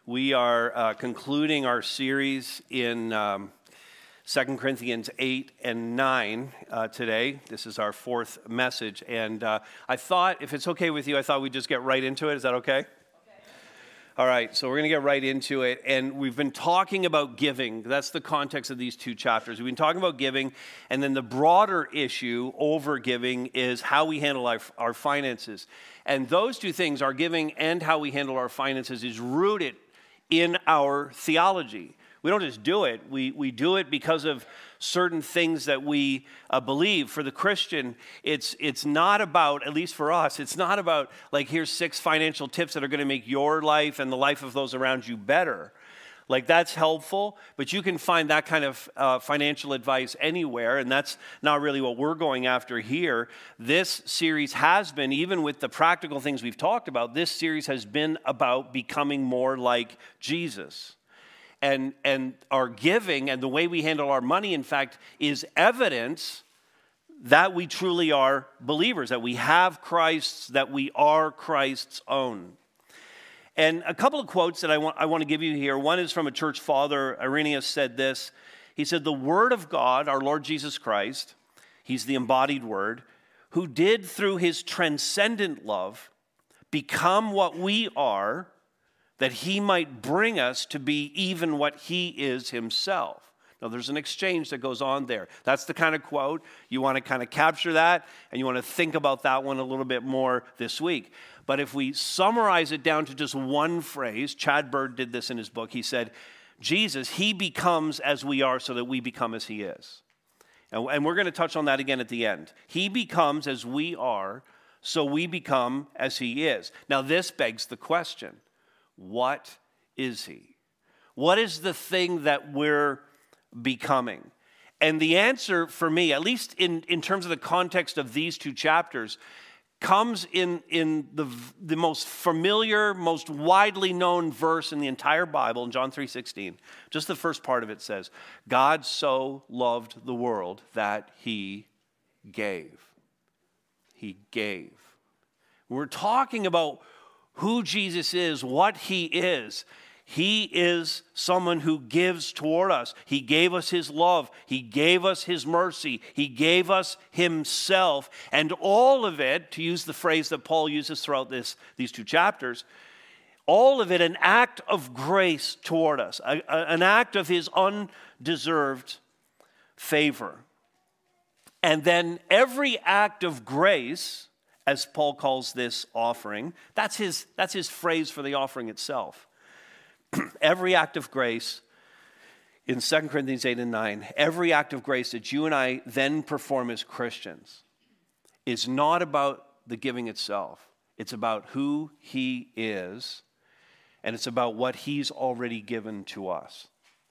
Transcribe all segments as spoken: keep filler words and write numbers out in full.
We are uh, concluding our series in um, Second Corinthians eight and nine uh, today. This is our fourth message. And uh, I thought, if it's okay with you, I thought we'd just get right into it. Is that okay? All right, so we're going to get right into it. And we've been talking about giving. That's the context of these two chapters. We've been talking about giving, and then the broader issue over giving is how we handle our, our finances. And those two things, our giving and how we handle our finances, is rooted in our theology. We don't just do it. We, we do it because of certain things that we uh, believe. For the Christian, it's it's not about, at least for us, it's not about like, here's six financial tips that are going to make your life and the life of those around you better. Like, that's helpful, but you can find that kind of uh, financial advice anywhere, and that's not really what we're going after here. This series has been, even with the practical things we've talked about, this series has been about becoming more like Jesus. And, and our giving and the way we handle our money, in fact, is evidence that we truly are believers, that we have Christ's, that we are Christ's own. And a couple of quotes that I want, I want to give you here. One is from a church father. Irenaeus said this. He said, "The Word of God, our Lord Jesus Christ, He's the embodied Word, who did through His transcendent love become what we are, that He might bring us to be even what He is Himself." Now, there's an exchange that goes on there. That's the kind of quote. You want to kind of capture that, and you want to think about that one a little bit more this week. But if we summarize it down to just one phrase, Chad Bird did this in his book. He said, Jesus, He becomes as we are so that we become as He is. And, and we're going to touch on that again at the end. He becomes as we are so we become as He is. Now, this begs the question, what is He? What is the thing that we're becoming? And the answer for me, at least in, in terms of the context of these two chapters, comes in, in the, the most familiar, most widely known verse in the entire Bible, in John three sixteen. Just the first part of it says, God so loved the world that He gave. He gave. We're talking about who Jesus is, what He is. He is someone who gives toward us. He gave us His love. He gave us His mercy. He gave us Himself. And all of it, to use the phrase that Paul uses throughout this, these two chapters, all of it an act of grace toward us, a, a, an act of His undeserved favor. And then every act of grace, as Paul calls this offering, that's his, that's his phrase for the offering itself. Every act of grace, in Second Corinthians eight and nine, every act of grace that you and I then perform as Christians is not about the giving itself. It's about who He is, and it's about what He's already given to us.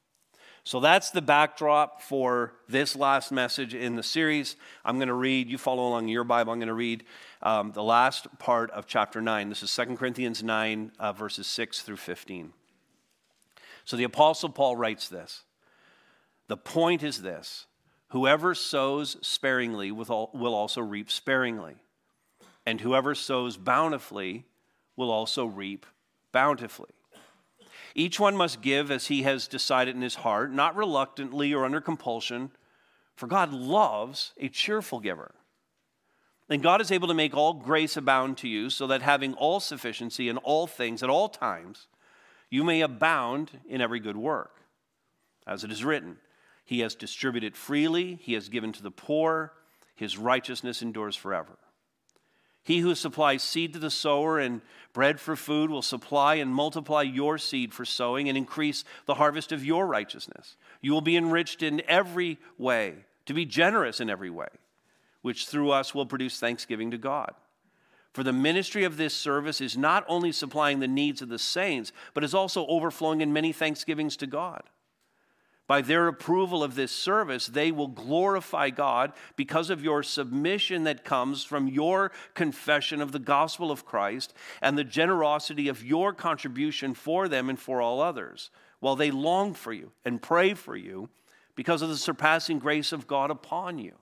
So that's the backdrop for this last message in the series. I'm going to read, you follow along in your Bible, I'm going to read um, the last part of chapter nine. This is Second Corinthians nine, uh, verses six through fifteen. So the Apostle Paul writes this. The point is this: whoever sows sparingly will also reap sparingly, and whoever sows bountifully will also reap bountifully. Each one must give as he has decided in his heart, not reluctantly or under compulsion, for God loves a cheerful giver. And God is able to make all grace abound to you, so that having all sufficiency in all things at all times, you may abound in every good work. As it is written, He has distributed freely, He has given to the poor, His righteousness endures forever. He who supplies seed to the sower and bread for food will supply and multiply your seed for sowing and increase the harvest of your righteousness. You will be enriched in every way, to be generous in every way, which through us will produce thanksgiving to God. For the ministry of this service is not only supplying the needs of the saints, but is also overflowing in many thanksgivings to God. By their approval of this service, they will glorify God because of your submission that comes from your confession of the gospel of Christ and the generosity of your contribution for them and for all others, while they long for you and pray for you because of the surpassing grace of God upon you.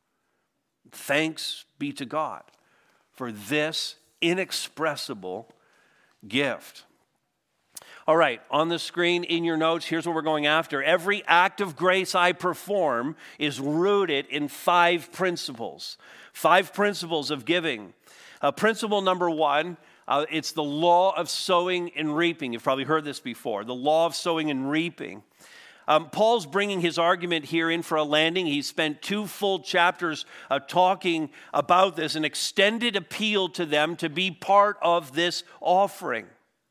Thanks be to God for this inexpressible gift. All right, on the screen in your notes, here's what we're going after. Every act of grace I perform is rooted in five principles. Five principles of giving. Uh, principle number one, uh, it's the law of sowing and reaping. You've probably heard this before. The law of sowing and reaping. Um, Paul's bringing his argument here in for a landing. He spent two full chapters uh, talking about this, an extended appeal to them to be part of this offering.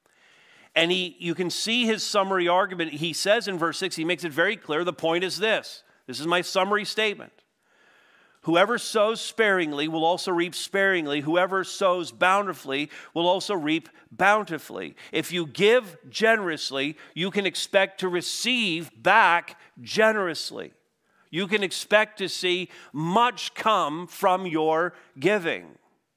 And he, you can see his summary argument. He says in verse six, he makes it very clear, the point is this. This is my summary statement. Whoever sows sparingly will also reap sparingly. Whoever sows bountifully will also reap bountifully. If you give generously, you can expect to receive back generously. You can expect to see much come from your giving.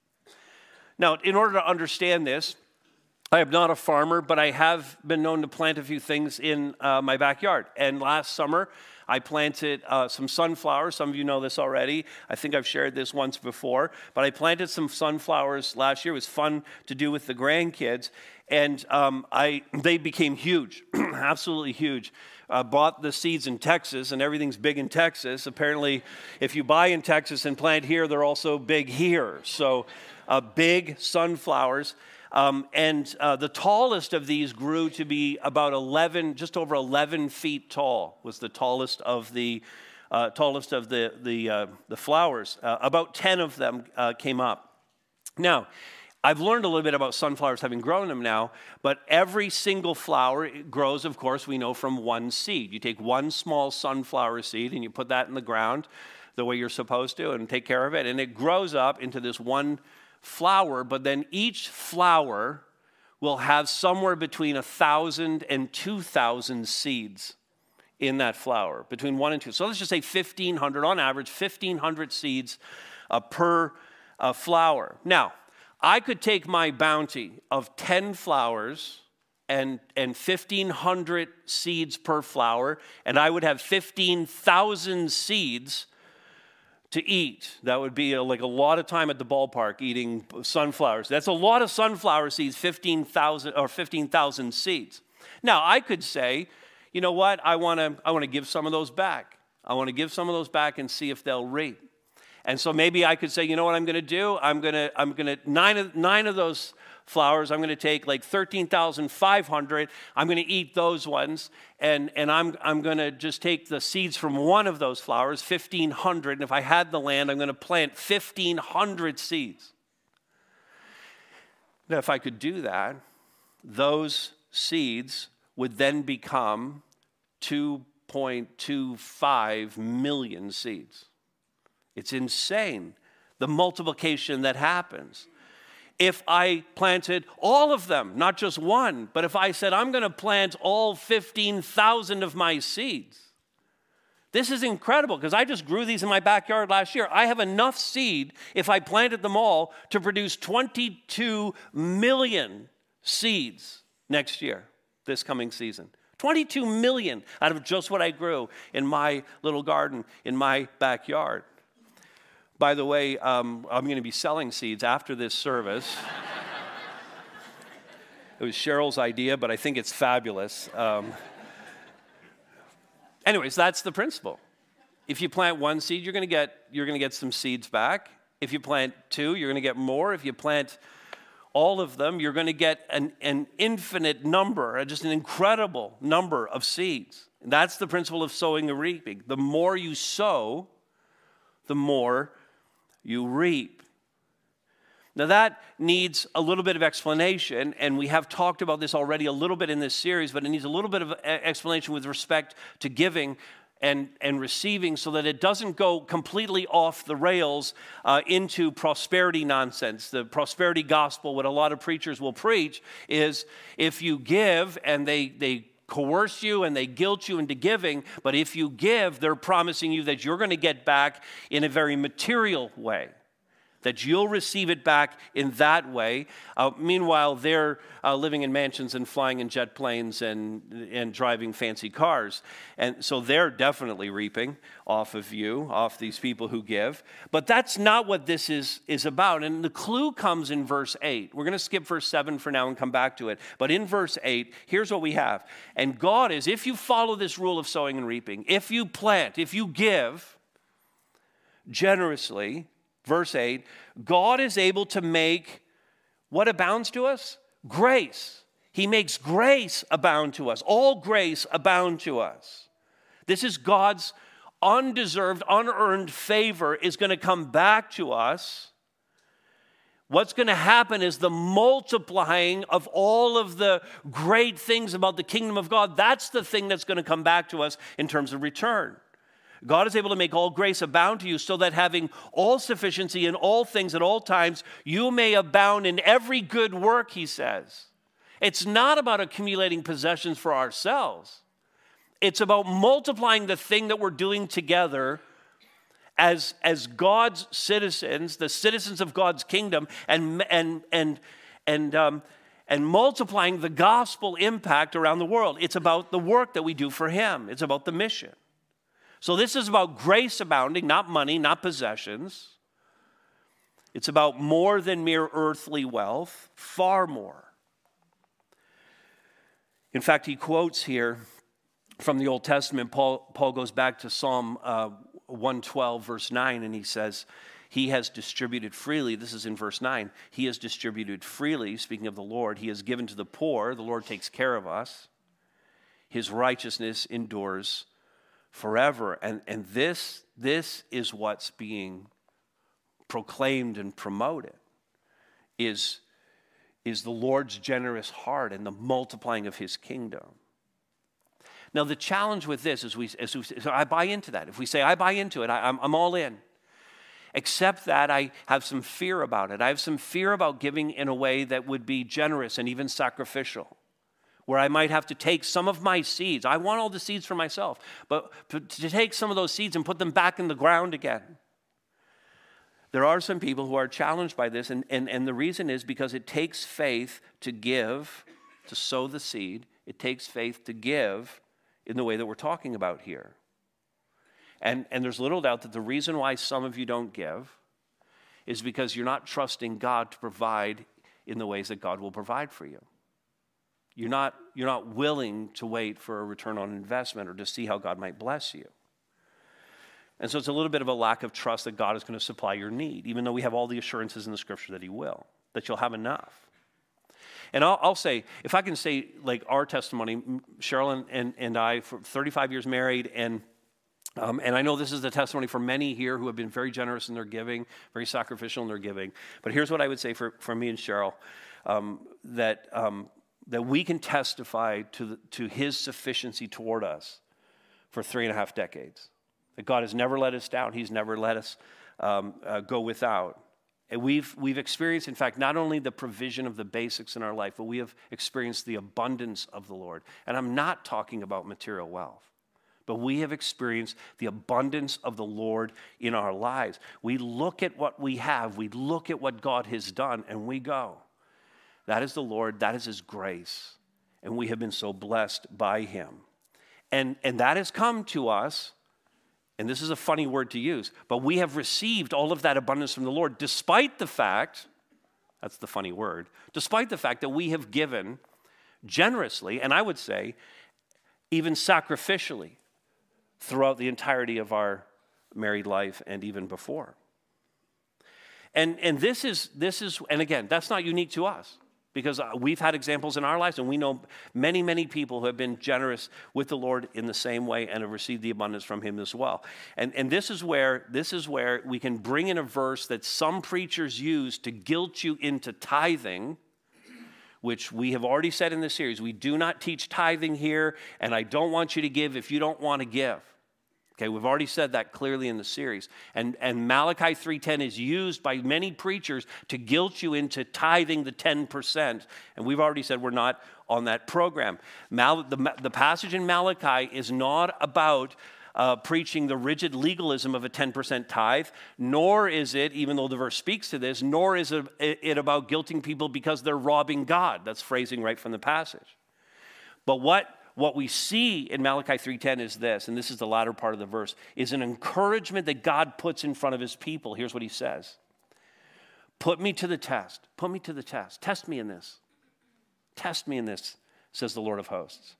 Now, in order to understand this, I am not a farmer, but I have been known to plant a few things in uh, my backyard. And last summer, I planted uh, some sunflowers. Some of you know this already. I think I've shared this once before. But I planted some sunflowers last year. It was fun to do with the grandkids. And um, I they became huge, absolutely huge. Uh, bought the seeds in Texas, and everything's big in Texas. Apparently, if you buy in Texas and plant here, they're also big here. So uh, big sunflowers. Um, and uh, the tallest of these grew to be about eleven, just over eleven feet tall. Was the tallest of the uh, tallest of the the uh, the flowers. Uh, about ten of them uh, came up. Now, I've learned a little bit about sunflowers, having grown them now. But every single flower grows, of course, we know from one seed. You take one small sunflower seed and you put that in the ground the way you're supposed to, and take care of it, and it grows up into this one flower, but then each flower will have somewhere between a thousand and two thousand seeds in that flower, between one and two. So let's just say fifteen hundred on average, fifteen hundred seeds uh, per uh, flower. Now, I could take my bounty of ten flowers and, and fifteen hundred seeds per flower, and I would have fifteen thousand seeds to eat. That would be a, like a lot of time at the ballpark eating sunflowers. That's a lot of sunflower seeds, fifteen thousand or fifteen thousand seeds. Now, I could say, you know what? I want to I want to give some of those back. I want to give some of those back and see if they'll reap. And so maybe I could say, you know what I'm going to do? I'm going to I'm going to nine of nine of those flowers, I'm going to take like thirteen thousand five hundred. I'm going to eat those ones, and, and I'm, I'm going to just take the seeds from one of those flowers, fifteen hundred, and if I had the land, I'm going to plant fifteen hundred seeds. Now, if I could do that, those seeds would then become two point two five million seeds. It's insane, the multiplication that happens. If I planted all of them, not just one, but if I said, I'm going to plant all fifteen thousand of my seeds. This is incredible because I just grew these in my backyard last year. I have enough seed, if I planted them all, to produce twenty-two million seeds next year, this coming season. twenty-two million out of just what I grew in my little garden in my backyard. By the way, um, I'm going to be selling seeds after this service. It was Cheryl's idea, but I think it's fabulous. Um, anyways, that's the principle. If you plant one seed, you're going to get you're going to get some seeds back. If you plant two, you're going to get more. If you plant all of them, you're going to get an, an infinite number, just an incredible number of seeds. And that's the principle of sowing and reaping. The more you sow, the more you reap. Now that needs a little bit of explanation, and we have talked about this already a little bit in this series, but it needs a little bit of explanation with respect to giving and, and receiving so that it doesn't go completely off the rails uh, into prosperity nonsense. The prosperity gospel, what a lot of preachers will preach, is if you give and they they coerce you and they guilt you into giving, but if you give, they're promising you that you're going to get back in a very material way. that you'll receive it back in that way. Uh, meanwhile, they're uh, living in mansions and flying in jet planes and, and driving fancy cars. And so they're definitely reaping off of you, off these people who give. But that's not what this is, is about. And the clue comes in verse eight. We're going to skip verse seven for now and come back to it. But in verse eight, here's what we have. And God is, if you follow this rule of sowing and reaping, if you plant, if you give generously, verse eight, God is able to make what abounds to us? Grace. He makes grace abound to us. All grace abound to us. This is God's undeserved, unearned favor is going to come back to us. What's going to happen is the multiplying of all of the great things about the kingdom of God. That's the thing that's going to come back to us in terms of return. God is able to make all grace abound to you so that having all sufficiency in all things at all times, you may abound in every good work, he says. It's not about accumulating possessions for ourselves. It's about multiplying the thing that we're doing together as, as God's citizens, the citizens of God's kingdom, and, and, and, and, um, and multiplying the gospel impact around the world. It's about the work that we do for him. It's about the mission. So this is about grace abounding, not money, not possessions. It's about more than mere earthly wealth, far more. In fact, he quotes here from the Old Testament. Paul, Paul goes back to Psalm uh, one twelve, verse nine, and he says, he has distributed freely. This is in verse nine. He has distributed freely, speaking of the Lord. He has given to the poor. The Lord takes care of us. His righteousness endures forever. And, and this, this is what's being proclaimed and promoted, is, is the Lord's generous heart and the multiplying of his kingdom. Now, the challenge with this is, we, as we so I buy into that. If we say, I buy into it, I, I'm, I'm all in. Except that I have some fear about it. I have some fear about giving in a way that would be generous and even sacrificial, where I might have to take some of my seeds. I want all the seeds for myself, but to take some of those seeds and put them back in the ground again. There are some people who are challenged by this, and, and, and the reason is because it takes faith to give, to sow the seed. It takes faith to give in the way that we're talking about here. And, and there's little doubt that the reason why some of you don't give is because you're not trusting God to provide in the ways that God will provide for you. You're not, you're not willing to wait for a return on investment or to see how God might bless you. And so it's a little bit of a lack of trust that God is going to supply your need, even though we have all the assurances in the scripture that he will, that you'll have enough. And I'll, I'll say, if I can say, like our testimony, Cheryl and, and, and I, for thirty-five years married, and Um, and I know this is the testimony for many here who have been very generous in their giving, very sacrificial in their giving. But here's what I would say for, for me and Cheryl, um, that, um, that we can testify to, the, to his sufficiency toward us for three and a half decades. That God has never let us down. He's never let us um, uh, go without. And we've, we've experienced, in fact, not only the provision of the basics in our life, but we have experienced the abundance of the Lord. And I'm not talking about material wealth. But we have experienced the abundance of the Lord in our lives. We look at what we have. We look at what God has done, and we go, that is the Lord. That is his grace. And we have been so blessed by him. And, and that has come to us, and this is a funny word to use, but we have received all of that abundance from the Lord, despite the fact, that's the funny word, despite the fact that we have given generously, and I would say even sacrificially, throughout the entirety of our married life and even before. And and this is, this is, and again, that's not unique to us, because we've had examples in our lives, and we know many, many people who have been generous with the Lord in the same way and have received the abundance from him as well. And, and this is where, this is where we can bring in a verse that some preachers use to guilt you into tithing, which we have already said in this series. We do not teach tithing here, and I don't want you to give if you don't want to give. Okay, we've already said that clearly in the series. And, and Malachi three ten is used by many preachers to guilt you into tithing the ten percent. And we've already said we're not on that program. Mal, the, the passage in Malachi is not about uh, preaching the rigid legalism of a ten percent tithe, nor is it, even though the verse speaks to this, nor is it, it about guilting people because they're robbing God. That's phrasing right from the passage. But what, what we see in Malachi three ten is this, and this is the latter part of the verse, is an encouragement that God puts in front of his people. Here's what he says. Put me to the test. Put me to the test. Test me in this. Test me in this, says the Lord of hosts.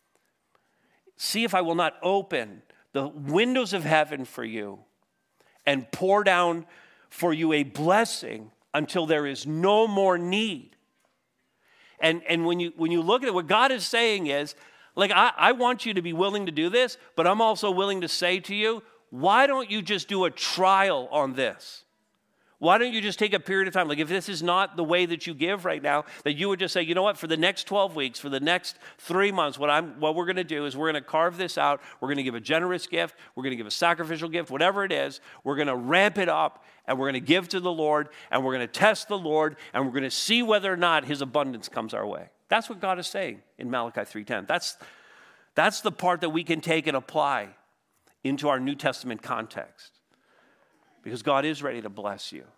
See if I will not open the windows of heaven for you and pour down for you a blessing until there is no more need. And, and when you when you look at it, what God is saying is, like, I, I want you to be willing to do this, but I'm also willing to say to you, why don't you just do a trial on this? Why don't you just take a period of time? Like, if this is not the way that you give right now, that you would just say, you know what, for the next twelve weeks, for the next three months, what I'm, what we're going to do is we're going to carve this out. We're going to give a generous gift. We're going to give a sacrificial gift, whatever it is. We're going to ramp it up, and we're going to give to the Lord, and we're going to test the Lord, and we're going to see whether or not his abundance comes our way. That's what God is saying in Malachi three ten. That's, that's the part that we can take and apply into our New Testament context. Because God is ready to bless you.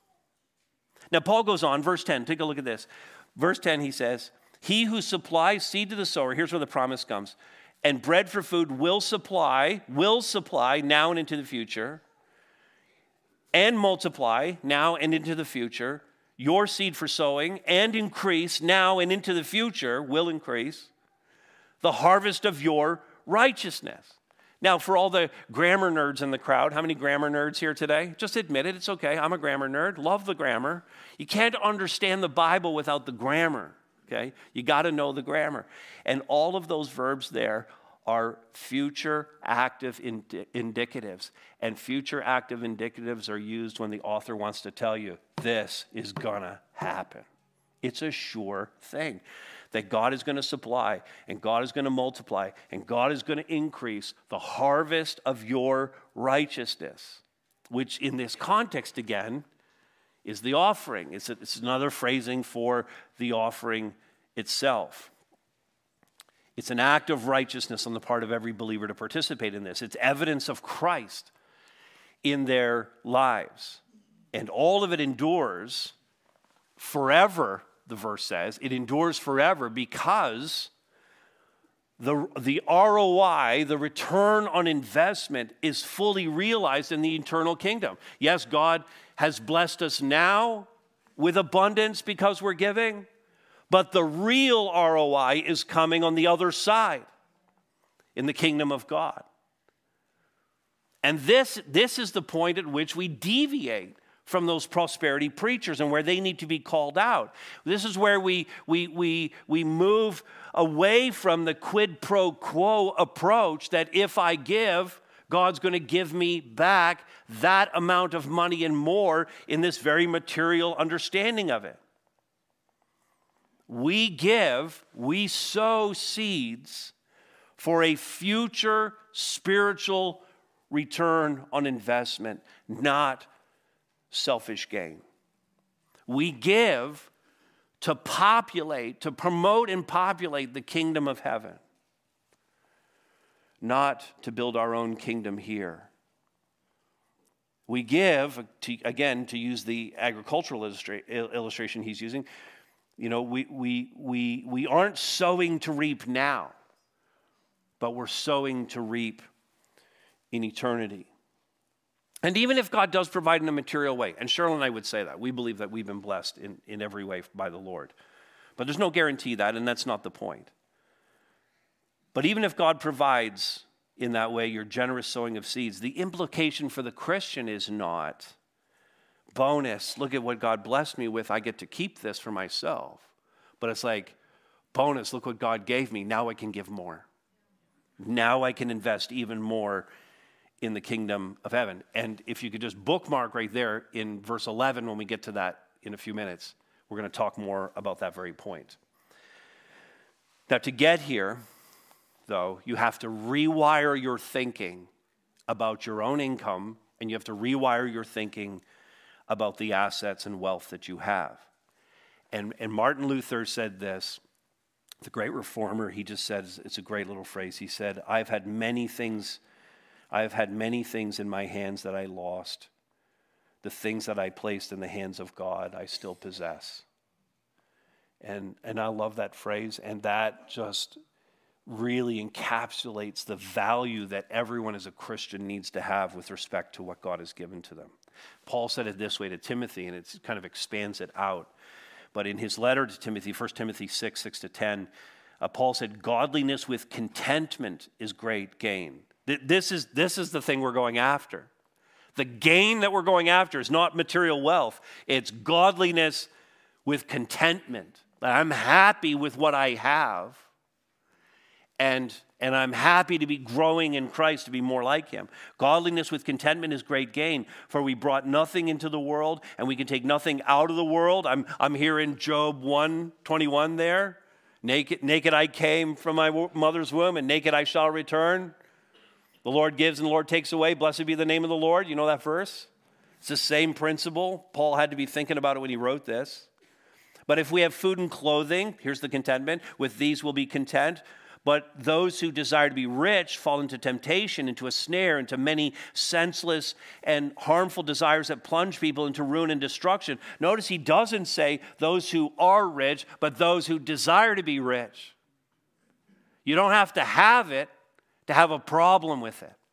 Now, Paul goes on, verse ten, take a look at this. Verse ten, he says, he who supplies seed to the sower, here's where the promise comes, and bread for food will supply, will supply now and into the future, and multiply now and into the future, your seed for sowing, and increase now and into the future, will increase, the harvest of your righteousness. Now, for all the grammar nerds in the crowd, how many grammar nerds here today? Just admit it, it's okay. I'm a grammar nerd, love the grammar. You can't understand the Bible without the grammar, okay? You got to know the grammar. And all of those verbs there are future active indi- indicatives. And future active indicatives are used when the author wants to tell you, this is going to happen. It's a sure thing. That God is going to supply, and God is going to multiply, and God is going to increase the harvest of your righteousness, which in this context, again, is the offering. It's, a, it's another phrasing for the offering itself. It's an act of righteousness on the part of every believer to participate in this. It's evidence of Christ in their lives. And all of it endures forever. The verse says, it endures forever because the, the R O I, the return on investment, is fully realized in the eternal kingdom. Yes, God has blessed us now with abundance because we're giving, but the real R O I is coming on the other side in the kingdom of God. And this, this is the point at which we deviate from those prosperity preachers and where they need to be called out. This is where we, we, we, we move away from the quid pro quo approach that if I give, God's going to give me back that amount of money and more in this very material understanding of it. We give, we sow seeds for a future spiritual return on investment, not selfish gain. We give to populate, to promote and populate the kingdom of heaven, not to build our own kingdom here. We give, to, again, to use the agricultural illustra- illustration he's using, you know, we, we, we, we aren't sowing to reap now, but we're sowing to reap in eternity. And even if God does provide in a material way, and Cheryl and I would say that, we believe that we've been blessed in, in every way by the Lord. But there's no guarantee that, and that's not the point. But even if God provides in that way your generous sowing of seeds, the implication for the Christian is not, bonus, look at what God blessed me with, I get to keep this for myself. But it's like, bonus, look what God gave me, now I can give more. Now I can invest even more in the kingdom of heaven. And if you could just bookmark right there in verse eleven, when we get to that in a few minutes, we're going to talk more about that very point. Now, to get here, though, you have to rewire your thinking about your own income, and you have to rewire your thinking about the assets and wealth that you have. And, and Martin Luther said this, the great reformer, he just said, it's a great little phrase, he said, I've had many things I have had many things in my hands that I lost. The things that I placed in the hands of God, I still possess. And, and I love that phrase, and that just really encapsulates the value that everyone as a Christian needs to have with respect to what God has given to them. Paul said it this way to Timothy, and it kind of expands it out. But in his letter to Timothy, First Timothy six, six to ten, uh, Paul said, godliness with contentment is great gain. Th- this is, this is the thing we're going after. The gain that we're going after is not material wealth. It's godliness with contentment. I'm happy with what I have. And, and I'm happy to be growing in Christ, to be more like him. Godliness with contentment is great gain, for we brought nothing into the world, and we can take nothing out of the world. I'm, I'm here in Job one twenty-one there. Naked, naked I came from my mother's womb, and naked I shall return. The Lord gives and the Lord takes away. Blessed be the name of the Lord. You know that verse? It's the same principle. Paul had to be thinking about it when he wrote this. But if we have food and clothing, here's the contentment, with these we'll be content. But those who desire to be rich fall into temptation, into a snare, into many senseless and harmful desires that plunge people into ruin and destruction. Notice he doesn't say those who are rich, but those who desire to be rich. You don't have to have it to have a problem with it.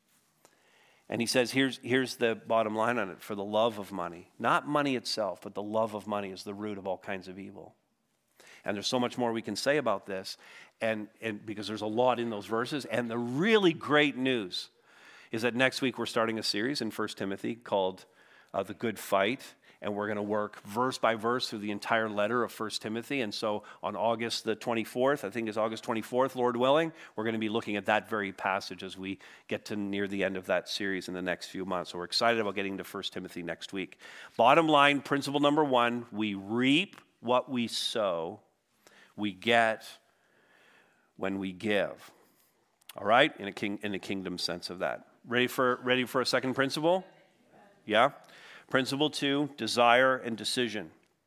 And he says, here's, here's the bottom line on it, for the love of money. Not money itself, but the love of money is the root of all kinds of evil. And there's so much more we can say about this, and, and because there's a lot in those verses. And the really great news is that next week we're starting a series in First Timothy called uh, The Good Fight. And we're going to work verse by verse through the entire letter of First Timothy. And so on August the twenty-fourth, I think it's August twenty-fourth, Lord willing, we're going to be looking at that very passage as we get to near the end of that series in the next few months. So we're excited about getting to First Timothy next week. Bottom line, principle number one, we reap what we sow. We get when we give. All right? In a king, in a kingdom sense of that. Ready for, ready for a second principle? Yeah? Principle two, desire and decision.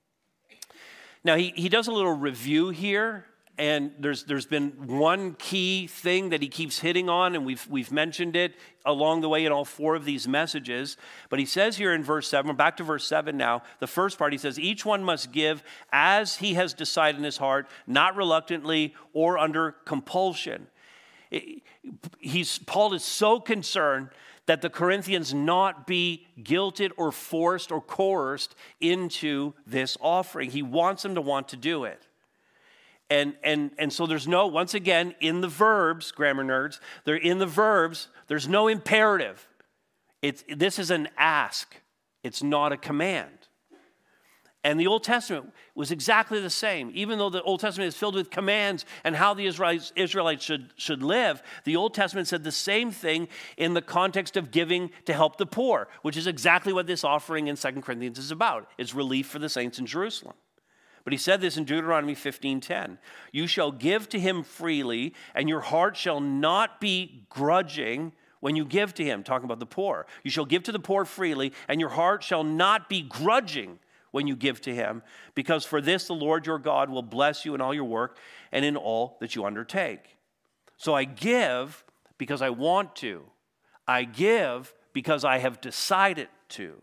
Now, he, he does a little review here, and there's there's been one key thing that he keeps hitting on, and we've we've mentioned it along the way in all four of these messages. But he says here in verse seven, back to verse seven now, the first part, he says, each one must give as he has decided in his heart, not reluctantly or under compulsion. It, he's Paul is so concerned that the Corinthians not be guilted or forced or coerced into this offering. He wants them to want to do it. And, and, and so there's no, once again, in the verbs, grammar nerds, they're in the verbs, there's no imperative. It's, this is an ask. It's not a command. And the Old Testament was exactly the same. Even though the Old Testament is filled with commands and how the Israelites, Israelites should, should live, the Old Testament said the same thing in the context of giving to help the poor, which is exactly what this offering in Second Corinthians is about. It's relief for the saints in Jerusalem. But he said this in Deuteronomy fifteen ten. You shall give to him freely, and your heart shall not be grudging when you give to him, talking about the poor. You shall give to the poor freely, and your heart shall not be grudging when you give to him, because for this the Lord your God will bless you in all your work and in all that you undertake. So I give because I want to. I give because I have decided to.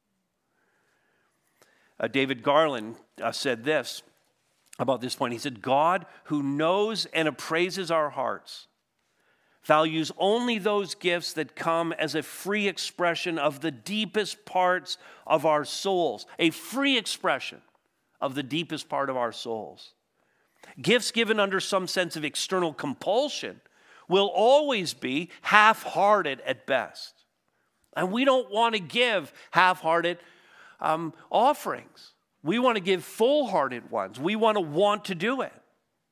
Uh, David Garland uh, said this about this point. He said, God, who knows and appraises our hearts, values only those gifts that come as a free expression of the deepest parts of our souls. A free expression of the deepest part of our souls. Gifts given under some sense of external compulsion will always be half-hearted at best. And we don't want to give half-hearted um, offerings. We want to give full-hearted ones. We want to want to do it.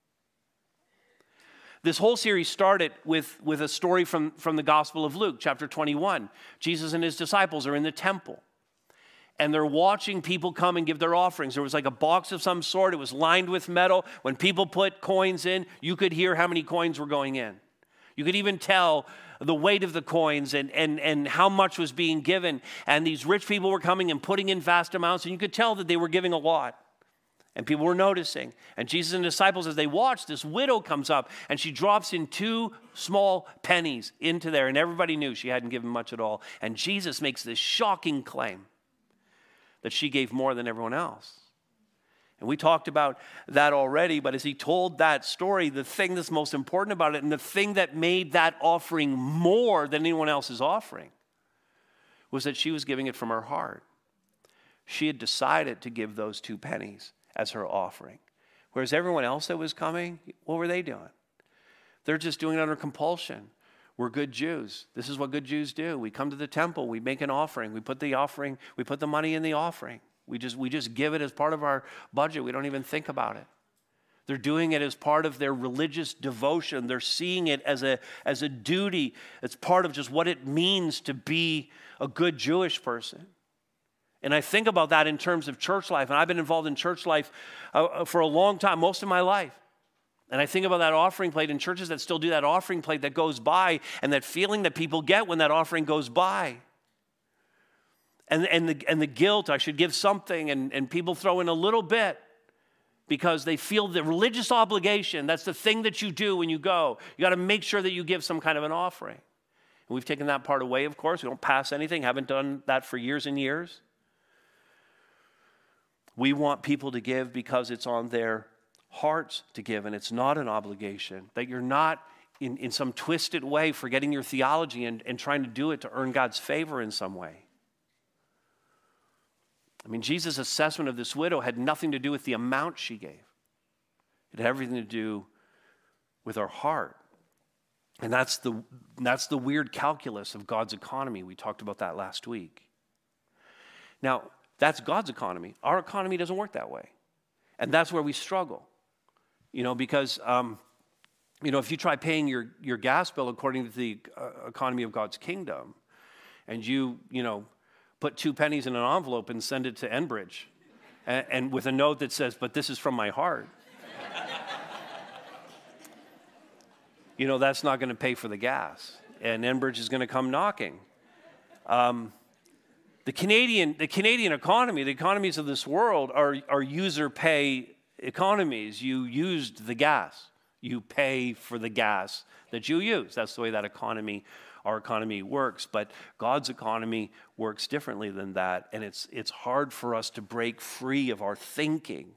This whole series started with, with a story from, from the Gospel of Luke, chapter twenty-one. Jesus and his disciples are in the temple, and they're watching people come and give their offerings. There was like a box of some sort. It was lined with metal. When people put coins in, you could hear how many coins were going in. You could even tell the weight of the coins and, and, and how much was being given. And these rich people were coming and putting in vast amounts, and you could tell that they were giving a lot. And people were noticing. And Jesus and the disciples, as they watched, this widow comes up and she drops in two small pennies into there. And everybody knew she hadn't given much at all. And Jesus makes this shocking claim that she gave more than everyone else. And we talked about that already, but as he told that story, the thing that's most important about it and the thing that made that offering more than anyone else's offering was that she was giving it from her heart. She had decided to give those two pennies as her offering. Whereas everyone else that was coming, what were they doing? They're just doing it under compulsion. We're good Jews. This is what good Jews do. We come to the temple, we make an offering, we put the offering, we put the money in the offering. We just, we just give it as part of our budget. We don't even think about it. They're doing it as part of their religious devotion. They're seeing it as a, as a duty. It's part of just what it means to be a good Jewish person. And I think about that in terms of church life. And I've been involved in church life uh, for a long time, most of my life. And I think about that offering plate in churches that still do that offering plate that goes by and that feeling that people get when that offering goes by. And, and, the, and the guilt, I should give something, and, and people throw in a little bit because they feel the religious obligation. That's the thing that you do when you go. You got to make sure that you give some kind of an offering. And we've taken that part away, of course. We don't pass anything, haven't done that for years and years. We want people to give because it's on their hearts to give, and it's not an obligation. That you're not in, in some twisted way forgetting your theology and, and trying to do it to earn God's favor in some way. I mean, Jesus' assessment of this widow had nothing to do with the amount she gave. It had everything to do with her heart. And that's the, that's the weird calculus of God's economy. We talked about that last week. Now, that's God's economy. Our economy doesn't work that way. And that's where we struggle. You know, because, um, you know, if you try paying your, your gas bill according to the uh, economy of God's kingdom, and you, you know, put two pennies in an envelope and send it to Enbridge, and, and with a note that says, but this is from my heart. You know, that's not going to pay for the gas. And Enbridge is going to come knocking. Um, the Canadian, the Canadian economy, the economies of this world are, are user pay economies. You used the gas. You pay for the gas that you use. That's the way that economy, our economy works. But God's economy works differently than that. And it's, it's hard for us to break free of our thinking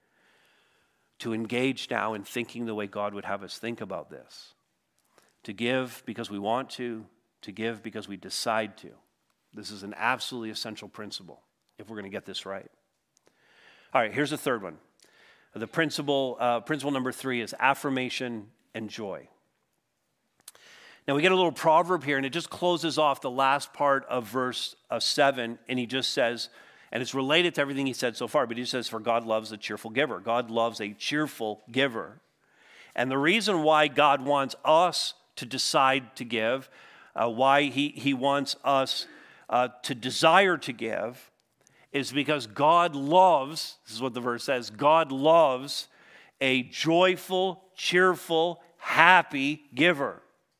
to engage now in thinking the way God would have us think about this. To give because we want to, to give because we decide to. This is an absolutely essential principle if we're going to get this right. All right, here's the third one. The principle, uh, principle number three is affirmation and joy. Now we get a little proverb here, and it just closes off the last part of verse uh, seven, and he just says, and it's related to everything he said so far, but he says, for God loves a cheerful giver. God loves a cheerful giver. And the reason why God wants us to decide to give, uh, why he, he wants us uh, to desire to give, is because God loves, this is what the verse says, God loves a joyful, cheerful, happy giver.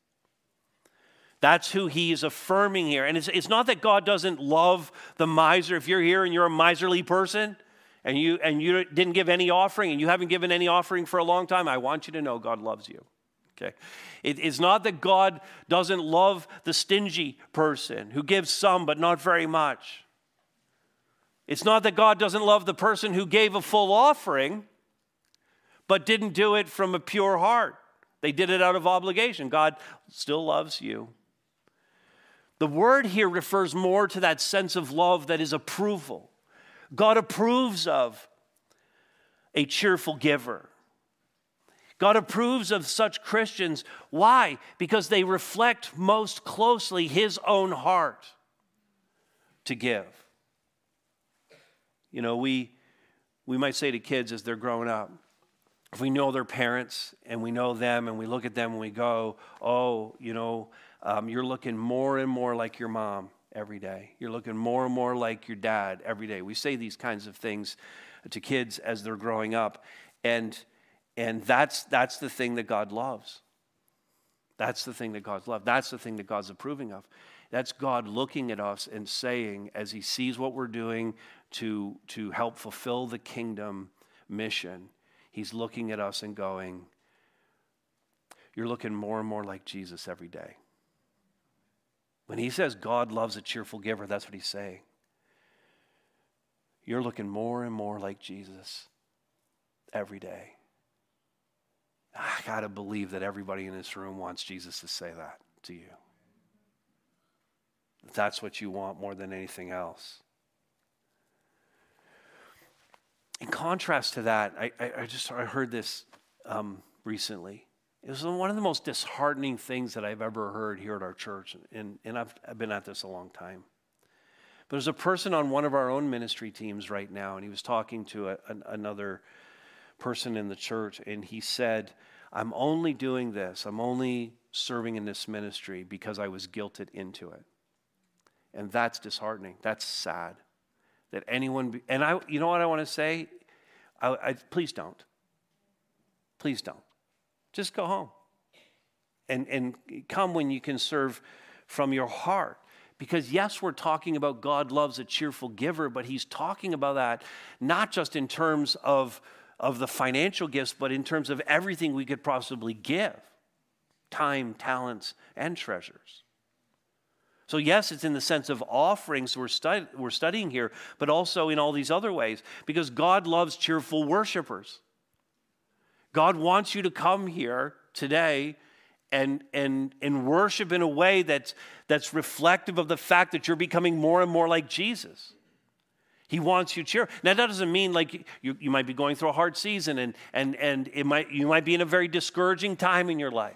That's who he is affirming here. And it's, it's not that God doesn't love the miser. If you're here and you're a miserly person and you, and you didn't give any offering and you haven't given any offering for a long time, I want you to know God loves you. Okay. It, it's not that God doesn't love the stingy person who gives some but not very much. It's not that God doesn't love the person who gave a full offering but didn't do it from a pure heart. They did it out of obligation. God still loves you. The word here refers more to that sense of love that is approval. God approves of a cheerful giver. God approves of such Christians. Why? Because they reflect most closely his own heart to give. You know, we, we might say to kids as they're growing up, if we know their parents and we know them and we look at them and we go, oh, you know, um, you're looking more and more like your mom every day. You're looking more and more like your dad every day. We say these kinds of things to kids as they're growing up. And And that's that's the thing that God loves. That's the thing that God's loves. That's the thing that God's approving of. That's God looking at us and saying, as he sees what we're doing to, to help fulfill the kingdom mission, he's looking at us and going, you're looking more and more like Jesus every day. When he says God loves a cheerful giver, that's what he's saying. You're looking more and more like Jesus every day. I got to believe that everybody in this room wants Jesus to say that to you. That's what you want more than anything else. In contrast to that, I, I, I just I heard this um, recently. It was one of the most disheartening things that I've ever heard here at our church, and, and I've, I've been at this a long time. But there's a person on one of our own ministry teams right now, and he was talking to a, an, another person in the church, and he said, I'm only doing this, I'm only serving in this ministry because I was guilted into it. And that's disheartening. That's sad. That anyone, be, and I, you know what I want to say? I, I, please don't. Please don't. Just go home. And, and come when you can serve from your heart. Because yes, we're talking about God loves a cheerful giver, but he's talking about that not just in terms of of the financial gifts, but in terms of everything we could possibly give. Time, talents, and treasures. So yes, it's in the sense of offerings we're, stud- we're studying here, but also in all these other ways, because God loves cheerful worshipers. God wants you to come here today and, and, and worship in a way that's, that's reflective of the fact that you're becoming more and more like Jesus. He wants you to cheer. Now, that doesn't mean like you, you might be going through a hard season and, and, and it might, you might be in a very discouraging time in your life.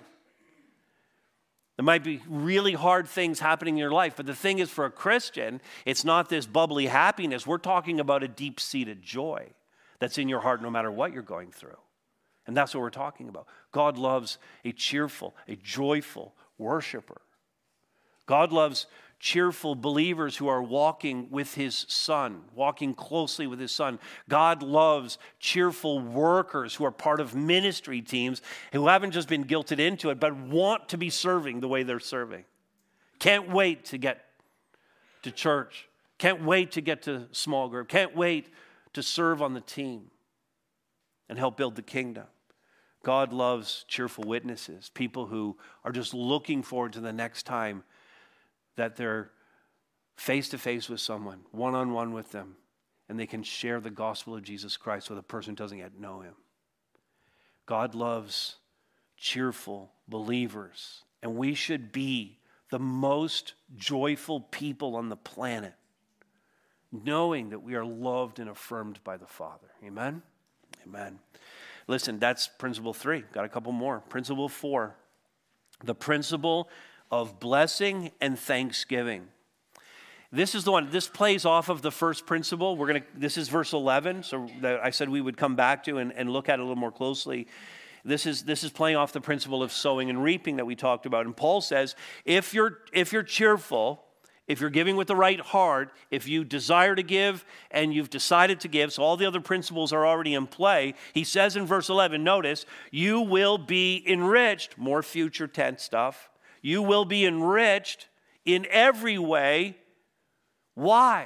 There might be really hard things happening in your life. But the thing is, for a Christian, it's not this bubbly happiness. We're talking about a deep-seated joy that's in your heart no matter what you're going through. And that's what we're talking about. God loves a cheerful, a joyful worshiper. God loves cheerful believers who are walking with his Son, walking closely with his Son. God loves cheerful workers who are part of ministry teams who haven't just been guilted into it, but want to be serving the way they're serving. Can't wait to get to church. Can't wait to get to small group. Can't wait to serve on the team and help build the kingdom. God loves cheerful witnesses, people who are just looking forward to the next time that they're face-to-face with someone, one-on-one with them, and they can share the gospel of Jesus Christ with a person who doesn't yet know him. God loves cheerful believers, and we should be the most joyful people on the planet, knowing that we are loved and affirmed by the Father. Amen? Amen. Listen, that's principle three. Got a couple more. Principle four, the principle of blessing and thanksgiving. This is the one, this plays off of the first principle. We're going to, this is verse eleven, so that I said we would come back to and, and look at it a little more closely. This is, this is playing off the principle of sowing and reaping that we talked about. And Paul says, if you're, if you're cheerful, if you're giving with the right heart, if you desire to give and you've decided to give, so all the other principles are already in play, he says in verse eleven, notice, you will be enriched, more future tense stuff. You will be enriched in every way. Why?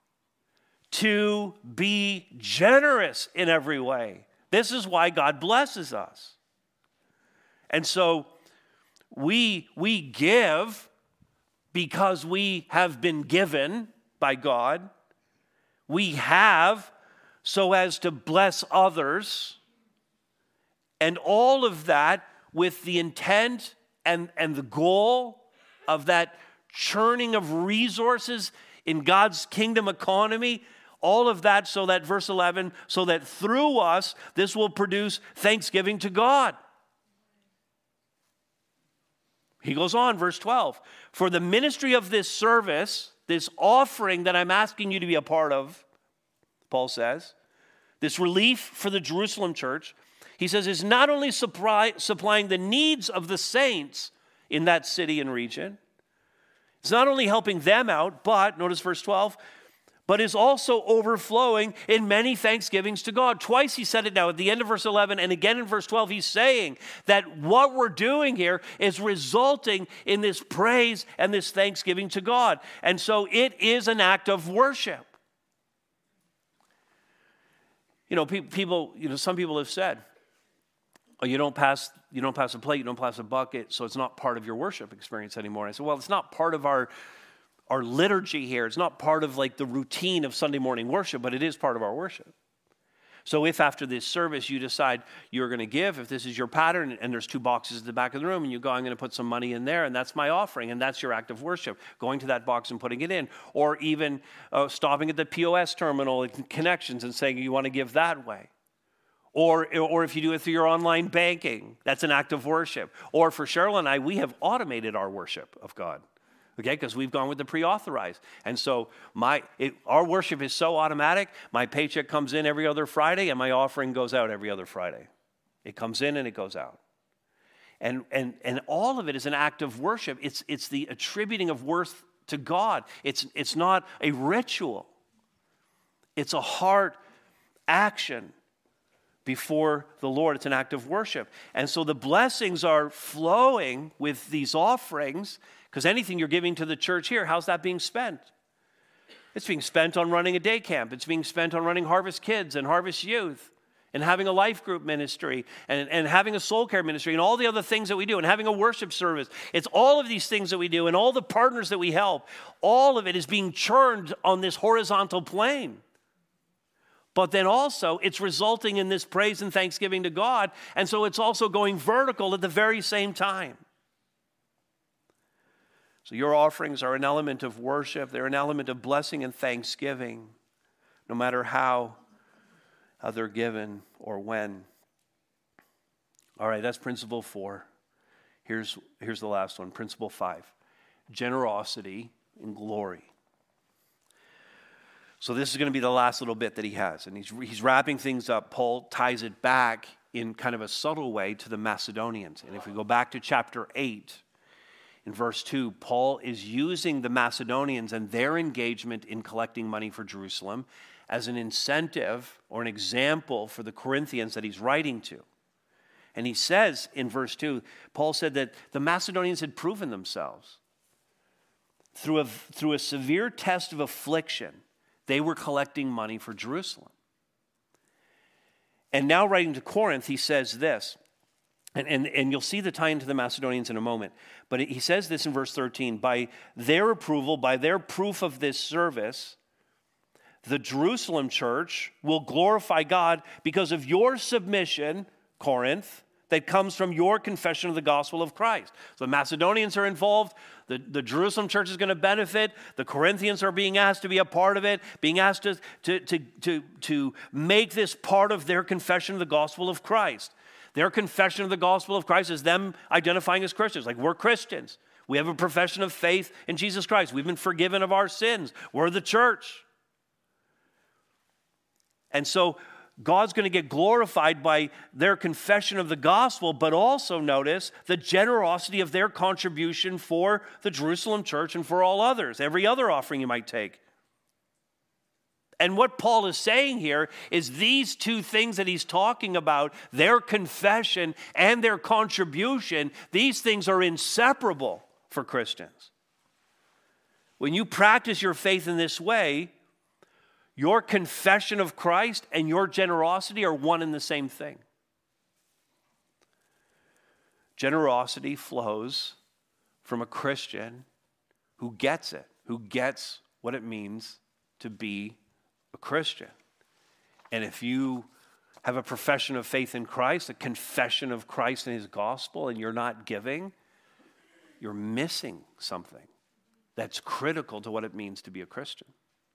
To be generous in every way. This is why God blesses us. And so we, we give because we have been given by God. We have so as to bless others. And all of that with the intent And, and the goal of that churning of resources in God's kingdom economy, all of that so that, verse eleven, so that through us, this will produce thanksgiving to God. He goes on, verse twelve, for the ministry of this service, this offering that I'm asking you to be a part of, Paul says, this relief for the Jerusalem church, he says, is not only supply, supplying the needs of the saints in that city and region. It's not only helping them out, but, notice verse twelve, but is also overflowing in many thanksgivings to God. Twice he said it now at the end of verse eleven, and again in verse twelve, he's saying that what we're doing here is resulting in this praise and this thanksgiving to God. And so it is an act of worship. You You know, pe- people, you know, some people have said, oh, you don't pass, you don't pass a plate, you don't pass a bucket, so it's not part of your worship experience anymore. And I said, well, it's not part of our, our liturgy here. It's not part of like the routine of Sunday morning worship, but it is part of our worship. So if after this service you decide you're going to give, if this is your pattern, and there's two boxes at the back of the room, and you go, I'm going to put some money in there, and that's my offering, and that's your act of worship, going to that box and putting it in. Or even uh, stopping at the P O S terminal at Connections and saying you want to give that way. Or, or if you do it through your online banking, that's an act of worship. Or for Cheryl and I, we have automated our worship of God. Okay, because we've gone with the pre-authorized. And so my it, our worship is so automatic, my paycheck comes in every other Friday and my offering goes out every other Friday. It comes in and it goes out. And and and all of it is an act of worship. It's it's the attributing of worth to God. It's it's not a ritual. It's a heart action before the Lord. It's an act of worship. And so the blessings are flowing with these offerings. Because anything you're giving to the church here, how's that being spent? It's being spent on running a day camp. It's being spent on running Harvest Kids and Harvest Youth and having a life group ministry and, and having a soul care ministry and all the other things that we do and having a worship service. It's all of these things that we do and all the partners that we help. All of it is being churned on this horizontal plane. But then also it's resulting in this praise and thanksgiving to God. And so it's also going vertical at the very same time. So your offerings are an element of worship. They're an element of blessing and thanksgiving, no matter how, how they're given or when. All right, that's principle four. Here's, here's the last one, principle five. Generosity in glory. So this is going to be the last little bit that he has. And he's, he's wrapping things up. Paul ties it back in kind of a subtle way to the Macedonians. And if we go back to chapter eight, in verse two, Paul is using the Macedonians and their engagement in collecting money for Jerusalem as an incentive or an example for the Corinthians that he's writing to. And he says in verse two, Paul said that the Macedonians had proven themselves. Through a, through a severe test of affliction, they were collecting money for Jerusalem. And now writing to Corinth, he says this, And, and, and you'll see the tie into the Macedonians in a moment. But he says this in verse thirteen, by their approval, by their proof of this service, the Jerusalem church will glorify God because of your submission, Corinth, that comes from your confession of the gospel of Christ. So the Macedonians are involved. The, the Jerusalem church is going to benefit. The Corinthians are being asked to be a part of it, being asked to, to, to, to, to make this part of their confession of the gospel of Christ. Their confession of the gospel of Christ is them identifying as Christians. Like, we're Christians. We have a profession of faith in Jesus Christ. We've been forgiven of our sins. We're the church. And so God's going to get glorified by their confession of the gospel, but also notice the generosity of their contribution for the Jerusalem church and for all others, every other offering you might take. And what Paul is saying here is these two things that he's talking about, their confession and their contribution, these things are inseparable for Christians. When you practice your faith in this way, your confession of Christ and your generosity are one and the same thing. Generosity flows from a Christian who gets it, who gets what it means to be a Christian. And if you have a profession of faith in Christ, a confession of Christ and his gospel, and you're not giving, you're missing something that's critical to what it means to be a Christian.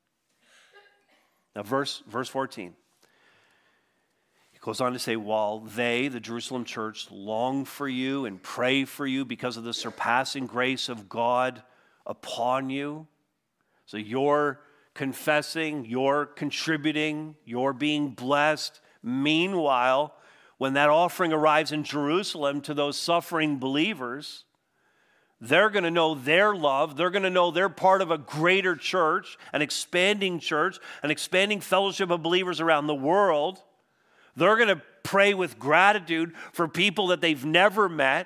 Now, verse, verse fourteen. He goes on to say, while they, the Jerusalem church, long for you and pray for you because of the surpassing grace of God upon you. So you're confessing, you're contributing, you're being blessed. Meanwhile, when that offering arrives in Jerusalem to those suffering believers, they're going to know their love. They're going to know they're part of a greater church, an expanding church, an expanding fellowship of believers around the world. They're going to pray with gratitude for people that they've never met,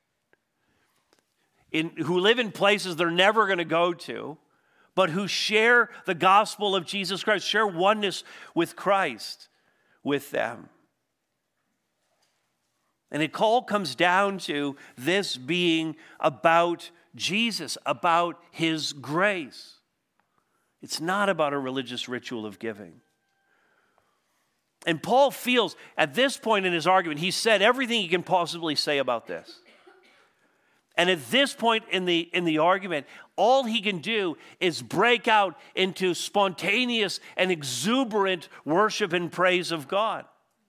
in, who live in places they're never going to go to, but who share the gospel of Jesus Christ, share oneness with Christ. with them. And it all comes down to this being about Jesus, about his grace. It's not about a religious ritual of giving. And Paul feels at this point in his argument, he's said everything he can possibly say about this. And at this point in the, in the argument, all he can do is break out into spontaneous and exuberant worship and praise of God.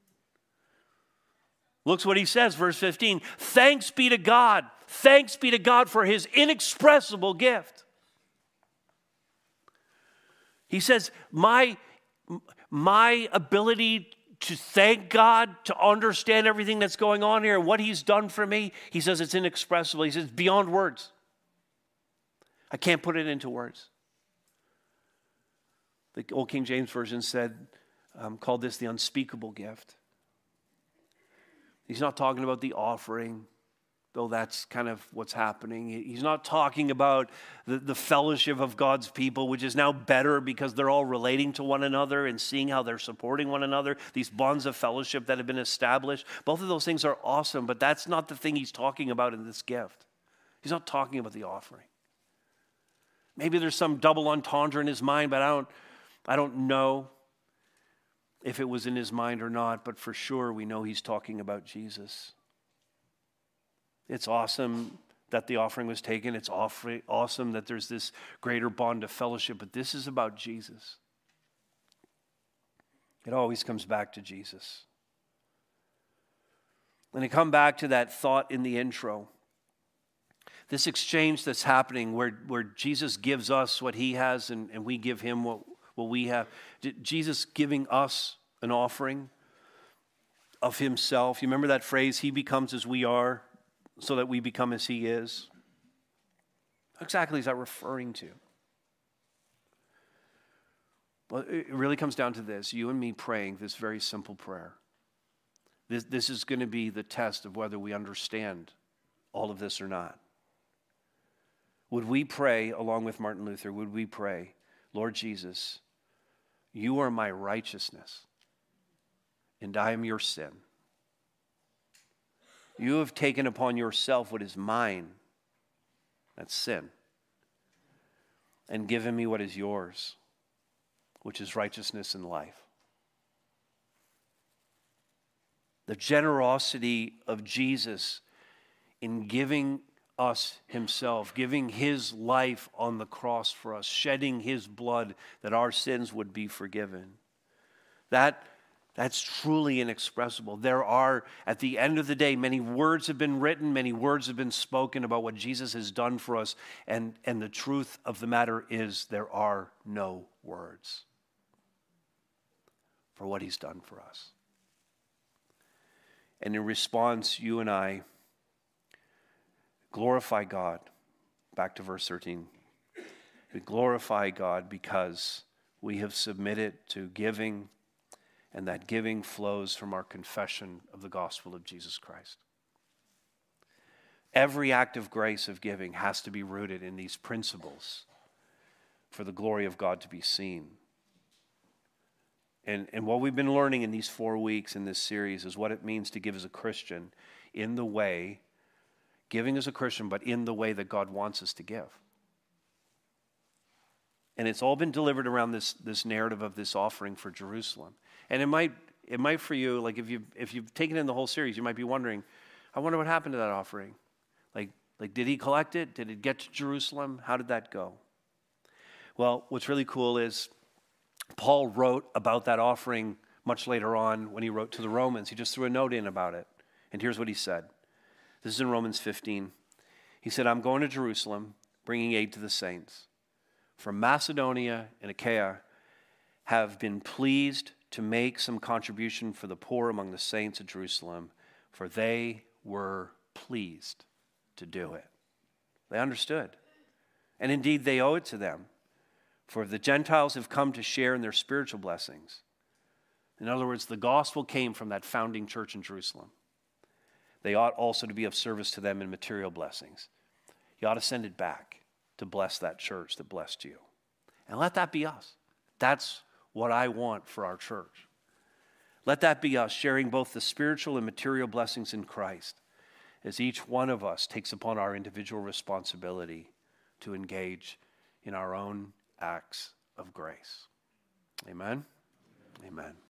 Look what he says, verse fifteen. Thanks be to God. Thanks be to God for his inexpressible gift. He says, my, my ability to thank God, to understand everything that's going on here and what he's done for me, he says it's inexpressible. He says beyond words. I can't put it into words. The old King James Version said, um, called this the unspeakable gift. He's not talking about the offering, though that's kind of what's happening. He's not talking about the, the fellowship of God's people, which is now better because they're all relating to one another and seeing how they're supporting one another, these bonds of fellowship that have been established. Both of those things are awesome, but that's not the thing he's talking about in this gift. He's not talking about the offering. Maybe there's some double entendre in his mind, but I don't, I don't know if it was in his mind or not, but for sure we know he's talking about Jesus. It's awesome that the offering was taken. It's awesome that there's this greater bond of fellowship, but this is about Jesus. It always comes back to Jesus. And I come back to that thought in the intro. This exchange that's happening where, where Jesus gives us what he has and, and we give him what Will we have Jesus giving us an offering of himself? You remember that phrase, he becomes as we are so that we become as he is? What exactly is that referring to? Well, it really comes down to this. You and me praying this very simple prayer. This, this is going to be the test of whether we understand all of this or not. Would we pray, along with Martin Luther, would we pray, Lord Jesus, you are my righteousness, and I am your sin. You have taken upon yourself what is mine, that's sin, and given me what is yours, which is righteousness and life. The generosity of Jesus in giving us himself, giving his life on the cross for us, shedding his blood that our sins would be forgiven. That, that's truly inexpressible. There are, at the end of the day, many words have been written, many words have been spoken about what Jesus has done for us, and, and the truth of the matter is there are no words for what he's done for us. And in response, you and I glorify God. Back to verse thirteen. We glorify God because we have submitted to giving, and that giving flows from our confession of the gospel of Jesus Christ. Every act of grace of giving has to be rooted in these principles for the glory of God to be seen. And, and what we've been learning in these four weeks in this series is what it means to give as a Christian in the way, giving as a Christian, but in the way that God wants us to give. And it's all been delivered around this, this narrative of this offering for Jerusalem. And it might, it might for you, like if you've, if you've taken in the whole series, you might be wondering, I wonder what happened to that offering. Like, like did he collect it? Did it get to Jerusalem? How did that go? Well, what's really cool is Paul wrote about that offering much later on when he wrote to the Romans. He just threw a note in about it. And here's what he said. This is in Romans fifteen. He said, I'm going to Jerusalem, bringing aid to the saints. From Macedonia and Achaia have been pleased to make some contribution for the poor among the saints at Jerusalem, for they were pleased to do it. They understood. And indeed, they owe it to them. For the Gentiles have come to share in their spiritual blessings. In other words, the gospel came from that founding church in Jerusalem. They ought also to be of service to them in material blessings. You ought to send it back to bless that church that blessed you. And let that be us. That's what I want for our church. Let that be us, sharing both the spiritual and material blessings in Christ, as each one of us takes upon our individual responsibility to engage in our own acts of grace. Amen? Amen.